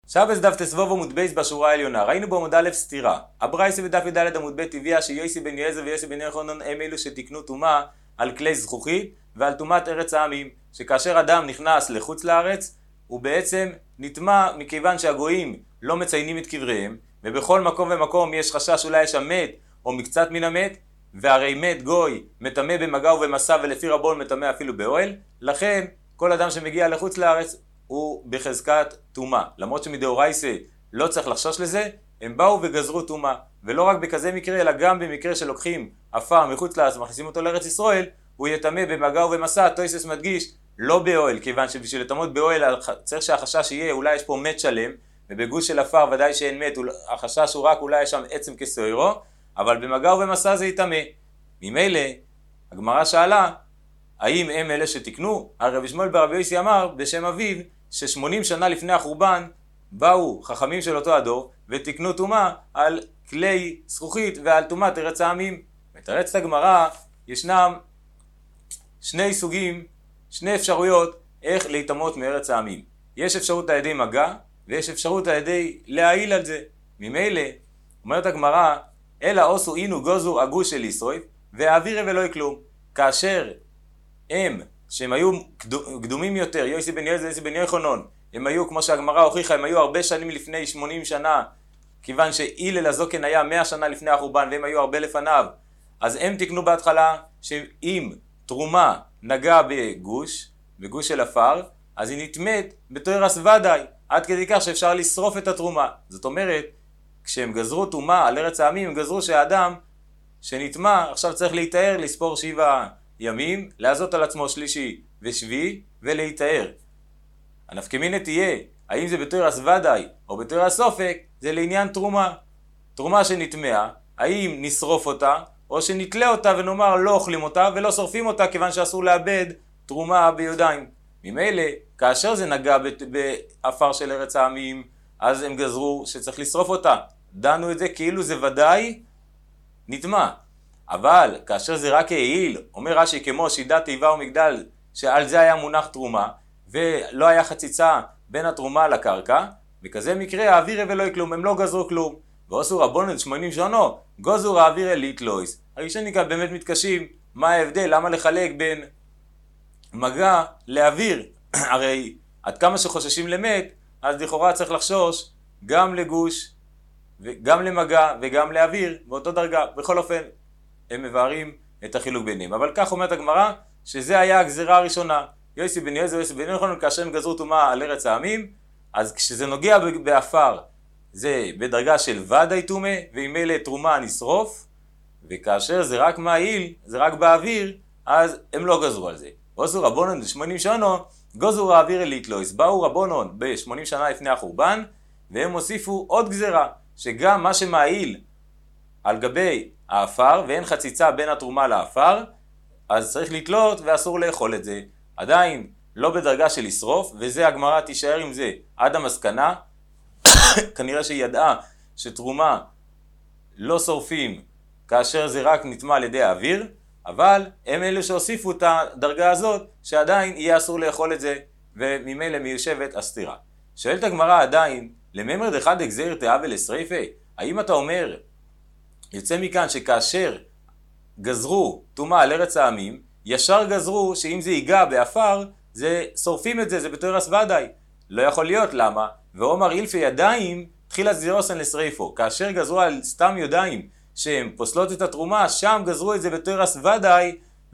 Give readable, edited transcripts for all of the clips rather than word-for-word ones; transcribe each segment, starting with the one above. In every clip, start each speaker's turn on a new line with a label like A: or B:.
A: שבס דף תסבוב עמוד בייס בשורה העליונה. ראינו בעמוד א' סתירה. הברייסה בדף י"ד עמוד ב' הביאה שיוסי בן יועזר ויוסי בן יוחנן הם אלו שתיקנו טומאה על כלי זכוכית ועל טומאת ארץ העמים, שכאשר אדם נכנס לחוץ לארץ הוא בעצם נטמא מכיוון שהגויים לא מציינים את קבריהם, ובכל מקום ומקום יש חשש אולי יש המת או מקצת מן המת, והרי מת גוי מטמא במגע ובמסע ולפי רבון מטמא אפילו באוהל. לכן כל אדם שמגיע לחוץ לארץ הוא בחזקת טומאה, למרות שמדאורייסה לא צריך לחשוש לזה. הם באו וגזרו טומאה, ולא רק בכזה מקרה אלא גם במקרה שלוקחים עפר מחוץ לארץ ומכניסים אותו לארץ ישראל, הוא יטמא במגע ובמסע. תוספות מדגיש לא באוהל, כיוון שבשביל לטמאות באוהל צריך שהחשש יהיה אולי יש פה מת שלם, ובגוש של עפר ודאי שאין מת, החשש הוא רק אולי יש שם עצם כסוירו, אבל במגע ובמסע זה יטמא. ממילא הגמרא שאלה האם הם אלה שתקנו? הרב שמואל ברבי יוסי אמר בשם אביו ש80 שנה לפני החורבן באו חכמים של אותו הדור ותקנו טומאה על כלי זכוכית ועל טומאת ארץ העמים. מתרצת הגמרא ישנם שני סוגים, שני אפשרויות איך להיטמאות מארץ העמים. יש אפשרות על ידי מגע ויש אפשרות על ידי להעיל על זה. ממילא אומרת הגמרא אלא עושו אינו גוזו הגוש של ישראל והאווירה ולא כלום. כאשר הם שהם היו קדומים יותר, יוסי בן יועזר ויוסי בן יוחנן, הם היו כמו שהגמרא הוכיחה, הם היו הרבה שנים לפני 80 שנה, כיוון שהילל הזוקן היה 100 שנה לפני החורבן והם היו הרבה לפניו, אז הם תקנו בהתחלה שאם תרומה נגע בגוש של עפר, אז היא נטמאת בתוירס ודאי, עד כדי כך שאפשר לשרוף את התרומה. זאת אומרת, כשהם גזרו טומאה על ארץ העמים, הם גזרו שהאדם שנטמא עכשיו צריך להתאר, לספור 7 ימים, לעזות על עצמו שלישי ושביעי ולהתאר. הנפקמינה תהיה, האם זה בתוירס ודאי או בתוירס סופק, זה לעניין תרומה. תרומה שנטמאה, האם נשרוף אותה או שנתלה אותה ונאמר לא אוכלים אותה ולא שורפים אותה, כיוון שאסור לאבד תרומה ביודיים. ממילא, כאשר זה נגע באפר של ארץ העמים, אז הם גזרו שצריך לשרוף אותה. דנו את זה כאילו זה ודאי נטמא. אבל כאשר זה רק העיל, אומר רש"י כמו שידת תיבה ומגדל, שעל זה היה מונח תרומה, ולא היה חציצה בין התרומה לקרקע, בכזה מקרה האווירה ולא כלום, הם לא גזרו כלום. ועשו רבונן 80 שונו, גוזו האווירה ליטלויס. הראשונים כאן באמת מתקשים, מה ההבדל, למה לחלק בין מגע לאוויר? הרי עד כמה שחוששים למת, אז לכאורה צריך לחשוש גם לגוש, וגם למגע וגם לאוויר, באותו דרגה. בכל אופן, הם מבארים את החילוק ביניהם. אבל כך אומרת הגמרא, שזה היה הגזירה הראשונה. יוסי בן יועזר ויוסי בן יוחנן, כאשר הם גזרו טומאה על ארץ העמים, אז כשזה נוגע באפר, זה בדרגה של ודאי טומאה, ועם אלה תרומה נשרוף, וכאשר זה רק מעיל, זה רק באוויר, אז הם לא גזרו על זה. ועשו רבונן 80 שנה, גוזו האוויר ליטלויס. באו רבונן ב-80 שנה לפני החורבן, והם הוסיפו עוד גזירה, שגם מה שמעיל על גבי האפר, ואין חציצה בין התרומה לאפר, אז צריך לתלות ואסור לאכול את זה. עדיין לא בדרגה של לשרוף, וזה הגמרא תישאר עם זה עד המסקנה. כנראה שהיא ידעה שתרומה לא שורפים כאשר זה רק נטמא על ידי האוויר, אבל הם אלו שהוסיפו את הדרגה הזאת שעדיין יהיה אסור לאכול את זה, וממילא מיושבת הסתירה. שואלת הגמרא עדיין, לממר דחד הגזיר תאווה לשריפה? האם אתה אומר, יוצא מכאן שכאשר גזרו טומאה על ארץ העמים, ישר גזרו שאם זה ייגע באפר, זה שורפים את זה, זה בתוירס ודאי. לא יכול להיות, למה? ואומר אילפי ידיים, תחילה זירוסן לשריפו. כאשר גזרו על סתם ידיים שהם פוסלות את התרומה, שם גזרו את זה בתוירס ודאי,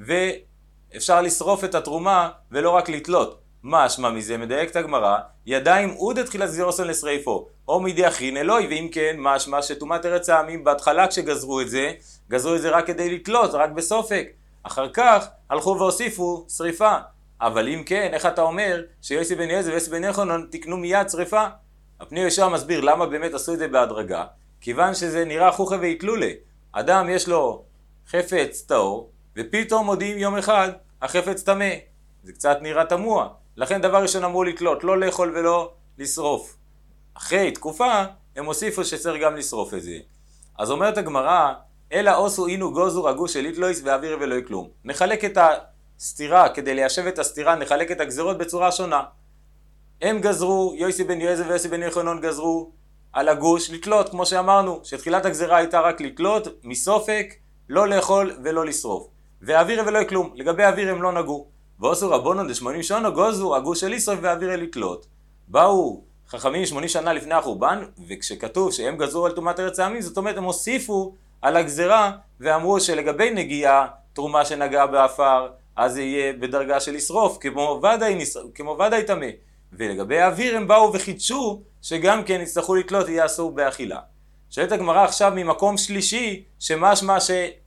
A: ואפשר לשרוף את התרומה ולא רק לתלות. מה אשמה מזה? מדייקת הגמרא, ידיים עוד תחילה זירוסן לשריפו, או מידי אחרין אלוהי, ואם כן, מה אשמה שטומאת ארץ העמים בהתחלה כשגזרו את זה, גזרו את זה רק כדי לתלות, רק בסופק. אחר כך הלכו והוסיפו שריפה. אבל אם כן, איך אתה אומר שיוסי בן יועזר ויוסי בן יוחנן תקנו מיד שריפה? הפני ישר מסביר למה באמת עשו את זה בהדרגה, כיוון שזה נראה חוכה והתלולה. אדם יש לו חפץ טהור, ופתאום מודיעים יום אחד החפץ טמא. זה קצת נראה תמוה. לכן דבר ראשון אמרו לתלות, לא לאכול ולא לשרוף. אחרי תקופה הם הוסיפו שצריך גם לשרוף את זה. אז אומרת הגמרא, אלא עושו אינו גוזו הגוש של ליטלויס ואוויר ולא כלום. נחלק את הסתירה, כדי ליישב את הסתירה, נחלק את הגזירות בצורה שונה. הם גזרו, יוסי בן יועזר ויוסי בן יוחנן גזרו על הגוש לתלות, כמו שאמרנו, שתחילת הגזרה הייתה רק לתלות, מסופק, לא לאכול ולא לשרוף. ואווירה ולא כלום, לגבי אוויר הם לא נגעו. ועשו רבונן ד80 שנה גזרו הגוש של לשרוף ואווירה לתלות. באו חכמים 80 שנה לפני החורבן, וכשכתוב שהם גזרו על טומאת ארץ העמים, זאת אומרת הם הוסיפו על הגזרה ואמרו שלגבי נגיעה, תרומה שנגעה באפר, אז זה יהיה בדרגה של לשרוף, כמו ודאי טמא. ולגבי האוויר הם באו וחידשו שגם כן יצטרכו לתלות, יהיה אסור באכילה. שואלת הגמרא עכשיו ממקום שלישי, שמשמע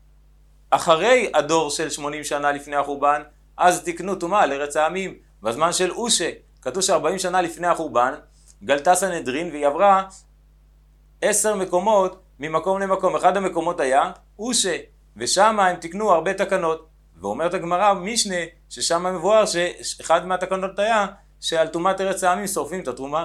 A: שאחרי הדור של 80 שנה לפני החורבן, אז תקנו טומאה על ארץ העמים. בזמן של אושה, כתוב ש40 שנה לפני החורבן, גלתה סנהדרין והיא עברה 10 מקומות ממקום למקום. אחד המקומות היה אושה, ושם הם תקנו הרבה תקנות. ואומרת הגמרא משנה ששם מבואר שאחד מהתקנות היה שעל טומאת ארץ העמים שורפים את התרומה.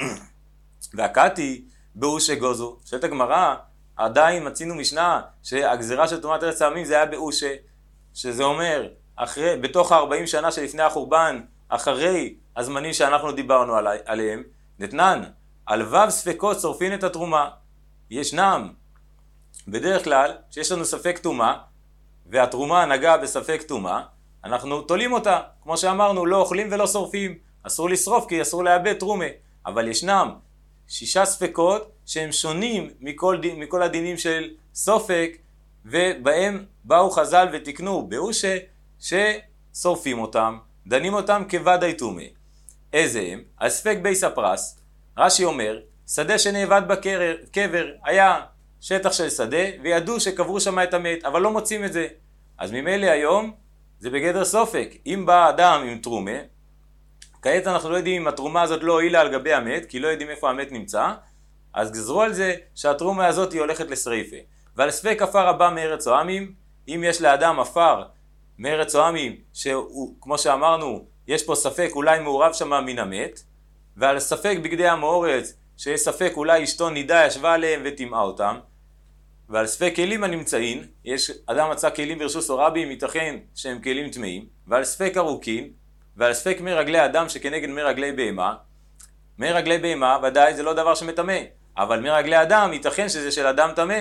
A: והקתי באושה גוזו. שואלת הגמרא, עדיין מצינו משנה שהגזרה של טומאת ארץ העמים זה היה באושה, שזה אומר בתוך 40 שנה שלפני החורבן, אחרי הזמנים שאנחנו דיברנו עליהם, נתנן, על וו ספקות שורפין את התרומה. ישנם בדרך כלל שיש לנו ספק טומאה, והתרומה נגעה בספק טומאה, אנחנו תולים אותה, כמו שאמרנו, לא אוכלים ולא שורפים, אסור לשרוף כי אסור לאבד תרומה. אבל ישנם 6 ספקות שהם שונים מכל הדינים של סופק, ובהם באו חז"ל ותקנו באושה ששורפים אותם, דנים אותם כוודאי טומאה. איזה הם? הספק בייס הפרס, רש"י אומר, שדה שנאבד בקבר, היה שטח של שדה, וידעו שקברו שם את המת, אבל לא מוצאים את זה. אז ממילא היום זה בגדר סופק. אם בא אדם עם תרומה, כעת אנחנו לא יודעים אם התרומה הזאת לא הועילה על גבי המת, כי לא יודעים איפה המת נמצא, אז גזרו על זה שהתרומה הזאת היא הולכת לשריפה. ועל ספק עפר הבא מארץ העמים, אם יש לאדם עפר מארץ העמים, שהוא, כמו שאמרנו, יש פה ספק אולי מעורב שם מן המת, ועל ספק בגדי המאורץ, שיש ספק אולי אשתו נידה ישבה עליהם וטמאה אותם, ועל ספק כלים הנמצאים, יש אדם מצא כלים ברשות רבים, ייתכן שהם כלים טמאים, ועל ספק ארוכים, ועל ספק מי רגלי אדם שכנגד מי רגלי בהמה. מי רגלי בהמה ודאי זה לא דבר שמטמא, אבל מי רגלי אדם ייתכן שזה של אדם טמא.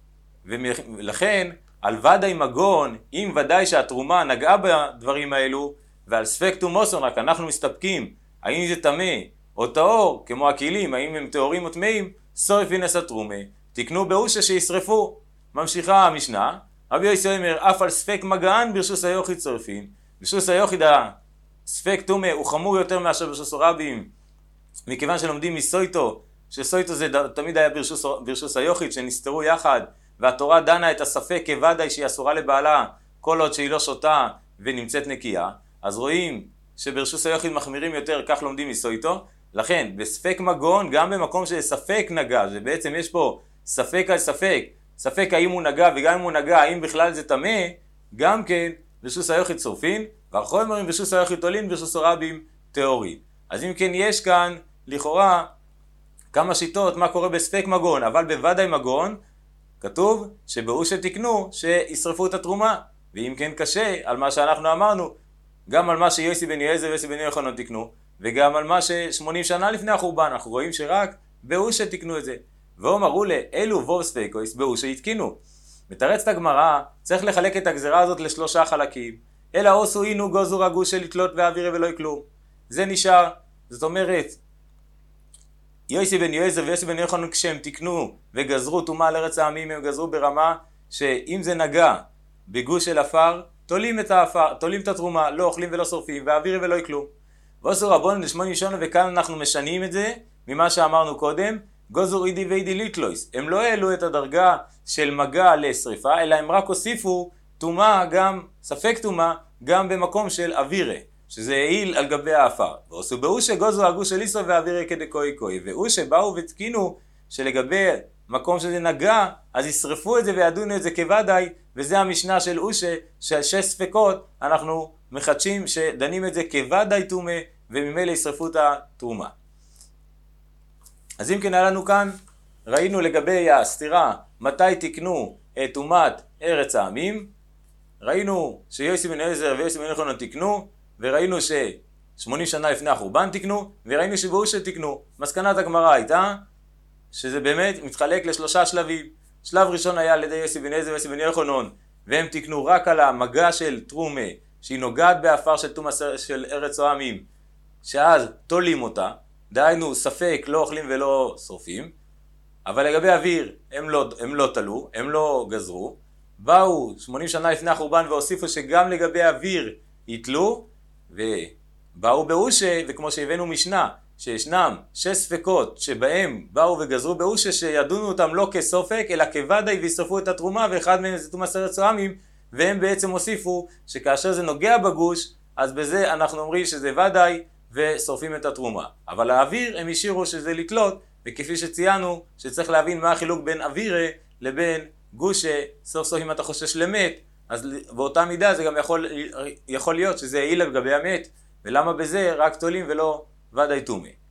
A: ולכן על ודאי מגון, אם ודאי שהתרומה נגעה בדברים האלו, ועל ספק תומוסון, רק אנחנו מסתפקים, האם זה טמא או טהור, כמו הכלים, האם הם טהורים או טמאים, שורפין את התרומה, תקנו באושה שישרפו. ממשיכה המשנה, רבי יוסי אומר, אף על ספק מגען ברשות היוחיד שורפין. ברשות היוחיד הספק טומא הוא חמור יותר מאשר ברשות רבים, מכיוון שלומדים מסויטו, שסויטו זה תמיד היה ברשות היוחיד, שנסתרו יחד, והתורה דנה את הספק כוודאי שהיא אסורה לבעלה, כל עוד שהיא לא שותה ונמצאת נקייה. אז רואים שברשות היוחיד מחמירים יותר, כך לומדים מסויטו. לכן בספק מגון, גם במקום שספק נגע, זה בעצם יש פה ספק על ספק, ספק האם הוא נגע, וגם אם הוא נגע האם בכלל זה טמא, גם כן ברשות היוחיד שורפין, ואחרי אומרים ברשות היוחיד תולין, ברשות רבים טהורין. אז אם כן יש כאן לכאורה כמה שיטות מה קורה בספק מגון, אבל בוודאי מגון כתוב שבאושה תקנו שישרפו את התרומה, ואם כן קשה על מה שאנחנו אמרנו, גם על מה שיוסי בן יועזר ויוסי בן יוחנן תקנו, וגם על מה ש80 שנה לפני החורבן, אנחנו רואים שרק באושה תקנו את זה. ואומרו לאלו ווב ספקויס באושה יתקינו. מתרצת הגמרא, צריך לחלק את הגזרה הזאת ל3 חלקים. אלא עושו אינו גוזו רגוש של לתלות ואווירה ולא כלום. זה נשאר, זאת אומרת, יוסי בן יועזר ויוסי בן יוחנן כשהם תקנו וגזרו טומאה על ארץ העמים, הם גזרו ברמה שאם זה נגע בגוש של עפר, תולים את העפר, תולים את התרומה, לא אוכלים ולא שורפים, ואווירה ולא כלום. ועשו רבונן ד80 שנה, וכאן אנחנו משנים את זה ממה שאמרנו קודם, גוזו אידי ואידי ליטלויס. הם לא העלו את הדרגה של מגע לשריפה, אלא הם רק הוסיפו טומאה, גם ספק טומאה, גם במקום של אווירה, שזה העיל על גבי האפר. ועשו באושה גוזו הגוש של איסו ואווירה כדקוי קוי. ואושה באו ותקינו שלגבי מקום שזה נגע, אז ישרפו את זה וידונו את זה כוודאי, וזה המשנה של אושה, של 6 ספקות, אנחנו מחדשים שדנים את זה כוודאי טומאה, וממילא ישרפו את התרומה. אז אם כן היה לנו כאן, ראינו לגבי הסתירה, מתי תקנו את טומאת ארץ העמים, ראינו שיוסי בן יועזר ויוסי בן יוחנן תקנו, וראינו 80 שנה לפני החורבן תקנו, וראינו שבאושה תקנו. מסקנת הגמרא הייתה שזה באמת מתחלק לשלושה שלבים. שלב ראשון היה על ידי יוסי בן יעזר ויוסי בן יוחנן, והם תקנו רק על המגע של תרומה, שהיא נוגעת באפר של תום של ארץ או עמים, שאז תולים אותה, דהיינו ספק לא אוכלים ולא שורפים, אבל לגבי אוויר הם לא תלו, הם לא גזרו, באו 80 שנה לפני החורבן והוסיפו שגם לגבי אוויר יתלו, ובאו באושה, וכמו שהבאנו משנה, שישנם 6 ספקות שבהם באו וגזרו באושה שידונו אותם לא כסופק אלא כוודאי וישרפו את התרומה, ואחד מהם זה תום ארץ או עמים, והם בעצם הוסיפו שכאשר זה נוגע בגוש אז בזה אנחנו אומרים שזה ודאי ושורפים את התרומה. אבל האוויר הם השאירו שזה לתלות, וכפי שציינו שצריך להבין מה החילוק בין אווירה לבין גושה. סוף סוף אם אתה חושש למת, אז באותה מידה זה גם יכול להיות שזה יעיל לגבי המת, ולמה בזה רק תולים ולא ודאי תומי.